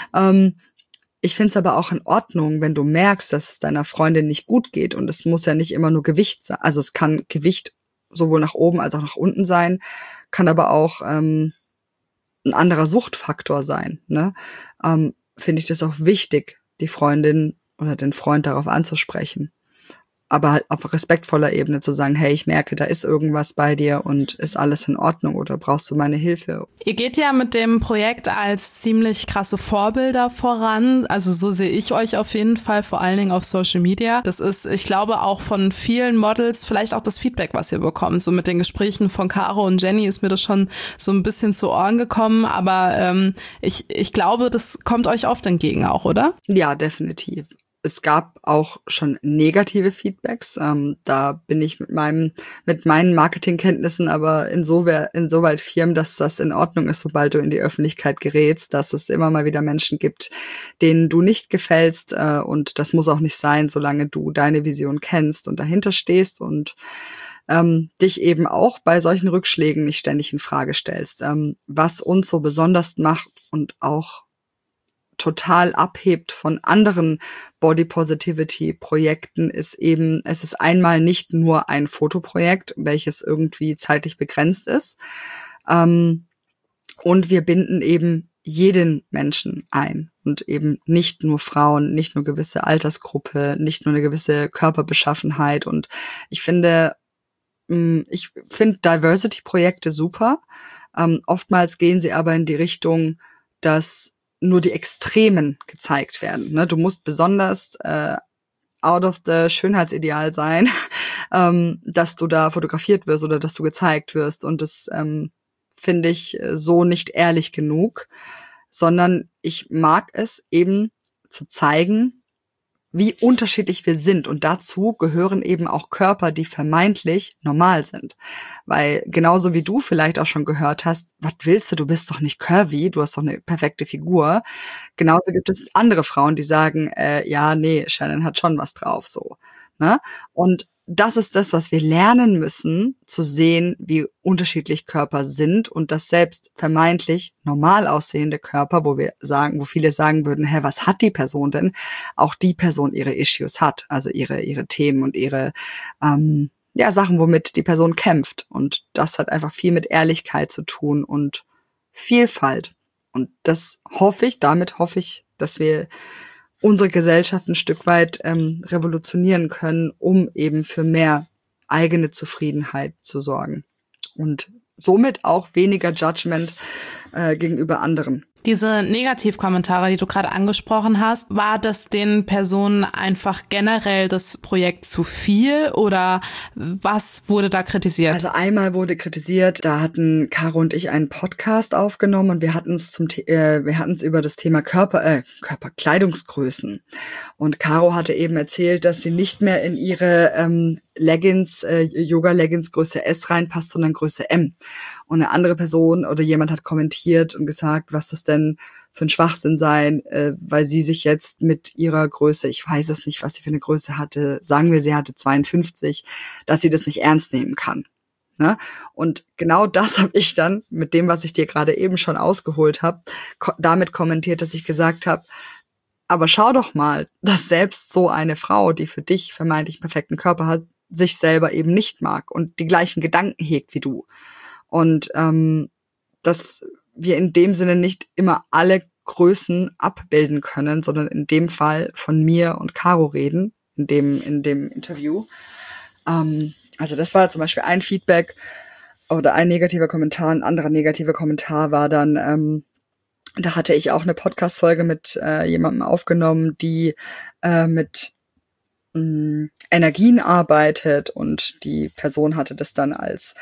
Ich finde es aber auch in Ordnung, wenn du merkst, dass es deiner Freundin nicht gut geht. Und es muss ja nicht immer nur Gewicht sein. Also es kann Gewicht sowohl nach oben als auch nach unten sein, kann aber auch ein anderer Suchtfaktor sein. Ne? Finde ich das auch wichtig, die Freundin oder den Freund darauf anzusprechen. Aber halt auf respektvoller Ebene zu sagen, hey, ich merke, da ist irgendwas bei dir und ist alles in Ordnung oder brauchst du meine Hilfe? Ihr geht ja mit dem Projekt als ziemlich krasse Vorbilder voran. Also so sehe ich euch auf jeden Fall, vor allen Dingen auf Social Media. Das ist, ich glaube, auch von vielen Models vielleicht auch das Feedback, was ihr bekommt. So mit den Gesprächen von Caro und Jenny ist mir das schon so ein bisschen zu Ohren gekommen. Aber ich glaube, das kommt euch oft entgegen auch, oder? Ja, definitiv. Es gab auch schon negative Feedbacks. Da bin ich mit meinen Marketingkenntnissen aber insoweit firm, dass das in Ordnung ist, sobald du in die Öffentlichkeit gerätst, dass es immer mal wieder Menschen gibt, denen du nicht gefällst. Und das muss auch nicht sein, solange du deine Vision kennst und dahinter stehst und dich eben auch bei solchen Rückschlägen nicht ständig in Frage stellst. Was uns so besonders macht und auch total abhebt von anderen Body Positivity Projekten ist eben, es ist einmal nicht nur ein Fotoprojekt, welches irgendwie zeitlich begrenzt ist. Und wir binden eben jeden Menschen ein und eben nicht nur Frauen, nicht nur gewisse Altersgruppe, nicht nur eine gewisse Körperbeschaffenheit. Und ich finde Diversity-Projekte super. Oftmals gehen sie aber in die Richtung, dass nur die Extremen gezeigt werden. Ne? Du musst besonders out of the Schönheitsideal sein, dass du da fotografiert wirst oder dass du gezeigt wirst. Und das finde ich so nicht ehrlich genug, sondern ich mag es eben zu zeigen, wie unterschiedlich wir sind. Und dazu gehören eben auch Körper, die vermeintlich normal sind. Weil genauso wie du vielleicht auch schon gehört hast, was willst du, du bist doch nicht curvy, du hast doch eine perfekte Figur. Genauso gibt es andere Frauen, die sagen, ja, nee, Shannon hat schon was drauf, so. Ne? Und das ist das, was wir lernen müssen, zu sehen, wie unterschiedlich Körper sind und dass selbst vermeintlich normal aussehende Körper, wo viele sagen würden, hä, was hat die Person denn? Auch die Person ihre Issues hat, also ihre Themen und ihre Sachen, womit die Person kämpft. Und das hat einfach viel mit Ehrlichkeit zu tun und Vielfalt. Und damit hoffe ich, dass wir unsere Gesellschaft ein Stück weit revolutionieren können, um eben für mehr eigene Zufriedenheit zu sorgen. Und somit auch weniger Judgment gegenüber anderen. Diese Negativkommentare, die du gerade angesprochen hast, war das den Personen einfach generell das Projekt zu viel oder was wurde da kritisiert? Also einmal wurde kritisiert, da hatten Caro und ich einen Podcast aufgenommen und wir hatten es über das Thema Körperkleidungsgrößen. Und Caro hatte eben erzählt, dass sie nicht mehr in ihre Leggings, Yoga-Leggings Größe S reinpasst, sondern Größe M. Und eine andere Person oder jemand hat kommentiert und gesagt, was das denn für ein Schwachsinn sei, weil sie sich jetzt mit ihrer Größe, ich weiß es nicht, was sie für eine Größe hatte, sagen wir, sie hatte 52, dass sie das nicht ernst nehmen kann. Ne? Und genau das habe ich dann mit dem, was ich dir gerade eben schon ausgeholt habe, damit kommentiert, dass ich gesagt habe, aber schau doch mal, dass selbst so eine Frau, die für dich vermeintlich einen perfekten Körper hat, sich selber eben nicht mag und die gleichen Gedanken hegt wie du. Und dass wir in dem Sinne nicht immer alle Größen abbilden können, sondern in dem Fall von mir und Caro reden, in dem Interview. Also das war zum Beispiel ein Feedback oder ein negativer Kommentar. Ein anderer negativer Kommentar war dann, da hatte ich auch eine Podcast-Folge mit jemandem aufgenommen, die mit Energien arbeitet, und die Person hatte das dann als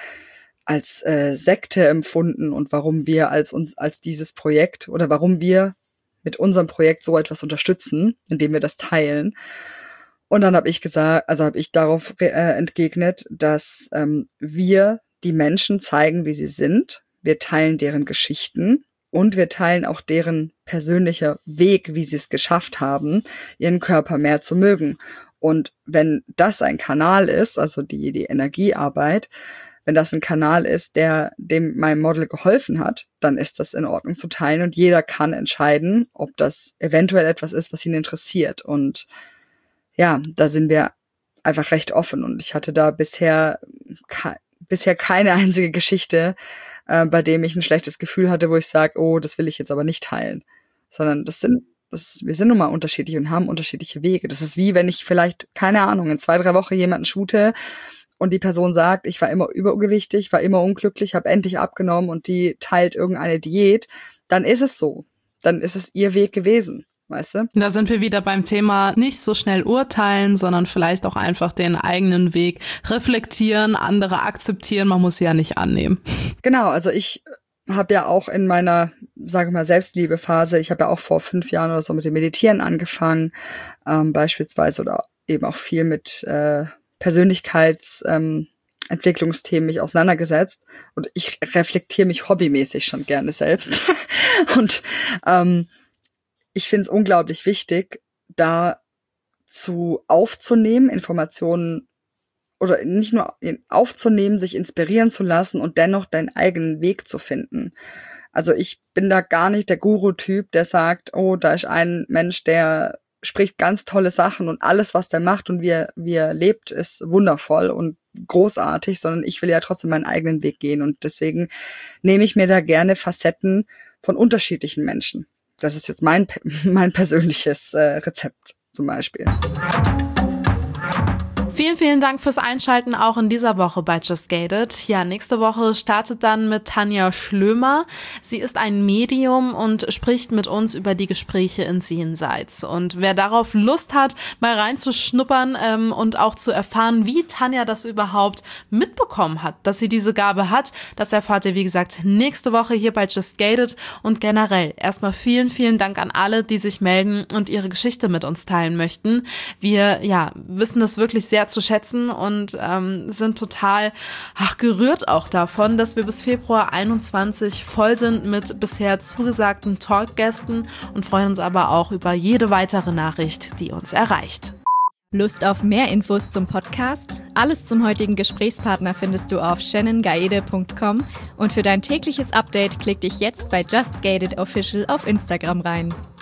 Sekte empfunden und warum wir als dieses Projekt oder warum wir mit unserem Projekt so etwas unterstützen, indem wir das teilen. Und dann habe ich darauf entgegnet, dass wir die Menschen zeigen, wie sie sind. Wir teilen deren Geschichten und wir teilen auch deren persönlicher Weg, wie sie es geschafft haben, ihren Körper mehr zu mögen. Und wenn das ein Kanal ist, also die Energiearbeit, wenn das ein Kanal ist, dem meinem Model geholfen hat, dann ist das in Ordnung zu teilen und jeder kann entscheiden, ob das eventuell etwas ist, was ihn interessiert. Und ja, da sind wir einfach recht offen, und ich hatte da bisher keine einzige Geschichte, bei dem ich ein schlechtes Gefühl hatte, wo ich sage, oh, das will ich jetzt aber nicht teilen, sondern wir sind nun mal unterschiedlich und haben unterschiedliche Wege. Das ist wie, wenn ich vielleicht, keine Ahnung, in 2-3 Wochen jemanden shoote und die Person sagt, ich war immer übergewichtig, war immer unglücklich, habe endlich abgenommen, und die teilt irgendeine Diät, dann ist es so. Dann ist es ihr Weg gewesen, weißt du? Da sind wir wieder beim Thema nicht so schnell urteilen, sondern vielleicht auch einfach den eigenen Weg reflektieren, andere akzeptieren, man muss sie ja nicht annehmen. Genau, also ich habe ja auch in meiner, sage mal, Selbstliebephase, ich habe ja auch vor 5 Jahren oder so mit dem Meditieren angefangen, beispielsweise, oder eben auch viel mit Persönlichkeitsentwicklungsthemen mich auseinandergesetzt, und ich reflektiere mich hobbymäßig schon gerne selbst. Und ich finde es unglaublich wichtig, da aufzunehmen, Informationen, oder nicht nur aufzunehmen, sich inspirieren zu lassen und dennoch deinen eigenen Weg zu finden. Also ich bin da gar nicht der Guru-Typ, der sagt, oh, da ist ein Mensch, der spricht ganz tolle Sachen und alles, was der macht und wie er lebt, ist wundervoll und großartig, sondern ich will ja trotzdem meinen eigenen Weg gehen, und deswegen nehme ich mir da gerne Facetten von unterschiedlichen Menschen. Das ist jetzt mein persönliches Rezept zum Beispiel. Vielen, vielen Dank fürs Einschalten auch in dieser Woche bei Just Gated. Ja, nächste Woche startet dann mit Tanja Schlömer. Sie ist ein Medium und spricht mit uns über die Gespräche ins Jenseits. Und wer darauf Lust hat, mal reinzuschnuppern und auch zu erfahren, wie Tanja das überhaupt mitbekommen hat, dass sie diese Gabe hat, das erfahrt ihr, wie gesagt, nächste Woche hier bei Just Gated. Und generell erstmal vielen, vielen Dank an alle, die sich melden und ihre Geschichte mit uns teilen möchten. Wir wissen das wirklich sehr zu schätzen und sind total gerührt auch davon, dass wir bis Februar 21 voll sind mit bisher zugesagten Talkgästen und freuen uns aber auch über jede weitere Nachricht, die uns erreicht. Lust auf mehr Infos zum Podcast? Alles zum heutigen Gesprächspartner findest du auf shannongaede.com, und für dein tägliches Update klick dich jetzt bei Just Gated Official auf Instagram rein.